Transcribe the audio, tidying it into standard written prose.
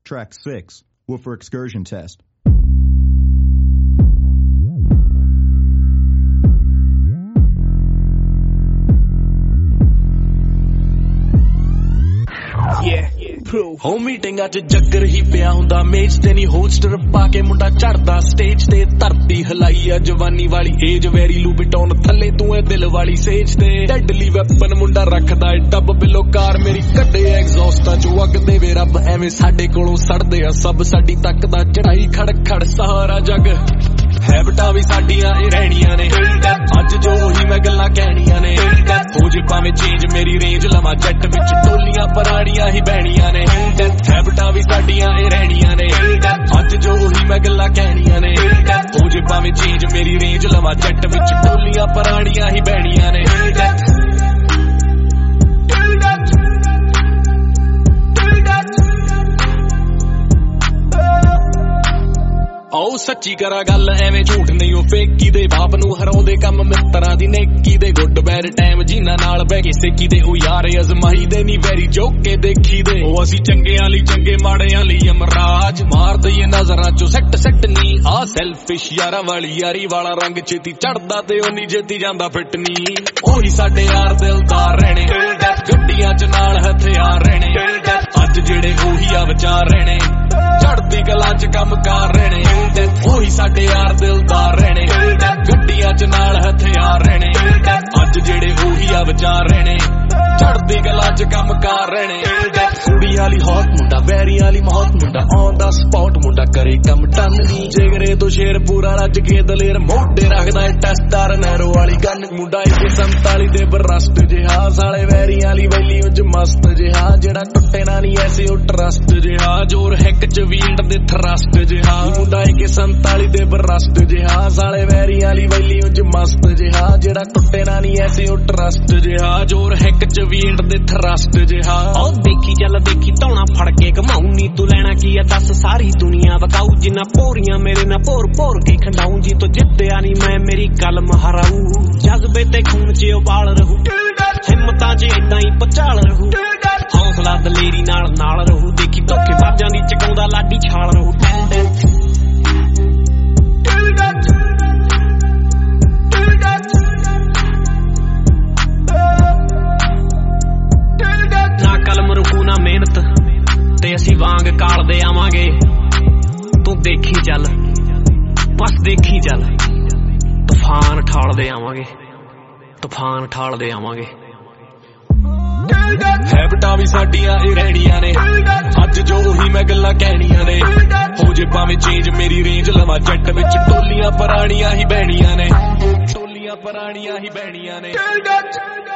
Track 6, Woofer Excursion Test. ਹੋ ਮੀਟਿੰਗਾਂ ਚ ਜੱਗਰ ਹੀ ਪਿਆ ਹੁੰਦਾ ਮੇਜ਼ ਤੇ ਨਹੀਂ ਹੋਸਟਰ ਪਾ ਕੇ ਮੁੰਡਾ ਚੜਦਾ ਸਟੇਜ ਤੇ ਧਰਤੀ ਹਲਾਈ ਆ ਜਵਾਨੀ ਵਾਲੀ ਏਜ ਵੈਰੀ ਲੂਬਿਟੌਨ ਥੱਲੇ ਤੂੰ ਐ ਦਿਲ ਵਾਲੀ ਸੇਜ ਤੇ ਡੈਡਲੀ ਵੈਪਨ ਮੁੰਡਾ ਰੱਖਦਾ ਏ ਡੱਬ ਬਿਲੋ ਕਾਰ ਮੇਰੀ ਕੱਢੇ ਐਗਜ਼ੌਸਟਾਂ ਚੋਂ ਅੱਗ ਦੇ ਵੇ ਰੱਬ ਐਵੇਂ ਸਾਡੇ ਕੋਲੋਂ ਸੜਦੇ ਆ ਸਭ ਸਾਡੀ ਤੱਕ ਦਾ ਚੜਾਈ ਖੜ ਖੜ ਸਹਾਰਾ ਜੱਗ ਹੈਬਟਾਂ ਵੀ ਸਾਡੀਆਂ ਇਹ ਰਹਿਣੀਆਂ ਨੇ ਅੱਜ ਜੋ ਉਹੀ ਮੈਂ ਗੱਲਾਂ ਕਹਿਣੀਆਂ ਨੇ ਹੋ ਜੇ ਭਾਵੇਂ ਚੇਂਜ ਮੇਰੀ ਰੇਂਜ ਲਵਾਂ ਜੱਟ ਵਿੱਚ ਟੋਲੀਆਂ ਪਰਾੜੀਆਂ ਹੀ ਬਹਿਣੀਆਂ ਨੇ ਹੈਬਟਾਂ ਵੀ ਸਾਡੀਆਂ ਇਹ ਰਹਿਣੀਆਂ ਨੇ ਅੱਜ ਜੋ ਉਹੀ ਮੈਂ ਗੱਲਾਂ ਕਹਿਣੀਆਂ ਨੇ ਹੋ ਜੇ ਭਾਵੇਂ ਚੇਂਜ ਮੇਰੀ ਰੇਂਜ ਲਵਾਂ ਜੱਟ ਵਿੱਚ ਟੋਲੀਆਂ ਪਰਾੜੀਆਂ ਹੀ ਬਹਿਣੀਆਂ ਨੇ ਆਓ ਸੱਚੀ ਕਰਾਂ ਗੱਲ ਐਵੇਂ ਝੂਠ ਨਹੀਂ ਉਹ ਫੇਕੀ ਦੇ ਬਾਪ ਨੂੰ ਹਰਾਉਂਦੇ ਕੰਮ ਮਿੱਤਰਾਂ ਦੀ ਨੇਕੀ ਦੇ ਗੁੱਡ ਬੈਡ ਟਾਈਮ ਜਿਨ੍ਹਾਂ ਨਾਲ ਬਹਿ ਕੇ ਸੇਕੀ ਦੇ ਉਹ ਯਾਰ ਅਜ਼ਮਾਈ ਦੇ ਨਹੀਂ ਵੈਰੀ ਜੋਕ ਕੇ ਦੇਖੀ ਦੇ ਉਹ ਅਸੀਂ ਚੰਗਿਆਂ ਲਈ ਚੰਗੇ ਮਾੜਿਆਂ ਲਈ ਅਮਰਾਜ ਮਾਰ ਦਈਏ ਨਜ਼ਰਾਂ ਚੋਂ ਸੱਟ ਨਹੀਂ ਆ ਸੈਲਫਿਸ਼ ਯਾਰਾਂ ਵਾਲੀ ਯਾਰੀ ਵਾਲਾ ਰੰਗ ਛੇਤੀ ਚੜਦਾ ਤੇ ਉਨੀ ਛੇਤੀ ਜਾਂਦਾ ਫਿੱਟ ਨਹੀਂ ਉਹੀ ਸਾਡੇ ਯਾਰ ਦਿਲਦਾਰ ਰਹਿਣੇ ਗੱਡੀਆਂ ਚ ਨਾਲ ਹਥਿਆਰ ਰਹਿਣੇ ਅੱਜ ਜਿਹੜੇ ਉਹੀ ਆ ਵਿਚਾਰ ਰਹਿਣੇ ਚੜਦੀ ਕਲਾ ਚ ਕੰਮ ਕਰ ਰਹਿਣੇ ਉਹੀ ਸਾਡੇ ਯਾਰ ਦਿਲਦਾਰ ਰਹਿਣੇ ਗੱਡੀਆਂ ਚ ਨਾਲ ਹਥਿਆਰ ਰਹਿਣੇ ਅੱਜ ਜਿਹੜੇ ਉਹੀ ਆ ਵਿਚਾਰ ਰਹਿਣੇ ਚੜਦੀ ਕਲਾ ਚ ਕੰਮ ਕਰ ਰਹਿਣੇ ਕੁੜੀ ਵਾਲੀ ਹੌਟ ਮੁੰਡਾ ਵੈਰੀ ਵਾਲੀ ਮੌਤ ਮੁੰਡਾ ਔਨ ਦਾ ਸਪੌਟ ਮੁੰਡਾ ਕਰੇ ਕੰਮ ਟੰਨ ਨਹੀਂ ਜਿਗਰੇ ਤੋਂ ਸ਼ੇਰ ਪੂਰਾ ਰੱਜ ਕੇ ਦਲੇਰ ਮੋਢੇ ਰੱਖਦਾ ਏ ਟੈਸਟਰ ਨਹਿਰੋ ਵਾਲੀ ਗੰਨ ਮੁੰਡਾ 147 ਦੇ ਬਰਸਟ ਜਿਹਾ ਸਾਲੇ ਵੈਰੀ ਵਾਲੀ ਵੈਲੀ ਉੱਜ ਮਸਤ ਜਿਹਾ ਜਿਹੜਾ ਟੁੱਟੇ ਨਾ ਨਹੀਂ ਐਸੇ ਉਹ ਟਰਸਟ ਜਿਹਾ ਜੋਰ ਹੈਕ ਚ ਵੀਲਡ ਦੇ ਥਰਸਟ ਜਿਹਾ ਮੁੰਡਾ 147 ਦੇ ਬਰਸਟ ਜਿਹਾ ਸਾਲੇ ਵੈਰੀ ਵਾਲੀ ਵੈਲੀ ਉੱਜ ਮਸਤ ਜਿਹਾ ਜਿਹੜਾ ਟੁੱਟੇ ਨਾ ਨਹੀਂ ਐਸੇ ਉਹ ਟਰਸਟ ਜਿਹਾ ਜੋਰ ਹੈਕ ਚ ਵੀਲਡ ਦੇ ਥਰਸਟ ਜਿਹਾ ਉਹ ਦੇਖੀ ਚੱਲ ਦੇਖੀ ਧੌਣਾ ਫੜ ਕੇ ਘਮਾਉ ਨੀ ਤੂੰ ਲੈਣਾ ਕੀ ਆ ਦੱਸ ਸਾਰੀ ਦੁਨੀਆ ਵਕਾਊ ਜਿੰਨਾ ਭੋਰੀਆਂ ਮੇਰੇ ਨਾਲ ਭੋਰ ਕੇ ਖੰਡਾਉ ਜੀ ਤੋਂ ਜਿੱਤਿਆ ਨਹੀਂ ਮੈਂ ਮੇਰੀ ਕਲਮ ਹਰਾਊ ਜਜ਼ਬੇ ਤੇ ਖੂਨ ਚ ਉਬਾਲ ਰਹੂ ਹਿੰਮਤਾਂ ਚ ਏਦਾਂ ਹੀ ਪਚਾਲ ਰਹੂ ਹੌਸਲਾ ਦਲੇਰੀ ਨਾਲ ਰਹੂ ਦੇਖੀ ਧੋਖੇ ਬਾਜਾਂ ਦੀ ਚਕਾਉਂਦਾ ਲਾਡੀ ਛਾਲ ਰਹੂ ਨਾ ਕਲਮ ਰੁਕੂ ਨਾ ਮਿਹਨਤ ਤੇ ਅਸੀਂ ਵਾਂਗ ਕਾਲਦੇ ਆਵਾਂਗੇ ਤੂੰ ਦੇਖੀ ਚੱਲ ਬਸ ਦੇਖੀ ਚੱਲ ਤੂਫਾਨ ਠਾਲਦੇ ਆਵਾਂਗੇ ਹੈਬਟਾਂ ਵੀ ਸਾਡੀਆਂ ਇਹ ਰਹਿਣੀਆਂ ਨੇ ਅੱਜ ਜੋ ਉਹੀ ਮੈਂ ਗੱਲਾਂ ਕਹਿਣੀਆਂ ਨੇ ਹੋ ਜੇ ਭਾਵੇਂ ਚੇਂਜ ਮੇਰੀ ਰੇਂਜ ਲਵਾਂ ਜੱਟ ਵਿੱਚ ਟੋਲੀਆਂ ਪਰਾਣੀਆਂ ਹੀ ਬਹਿਣੀਆਂ ਨੇ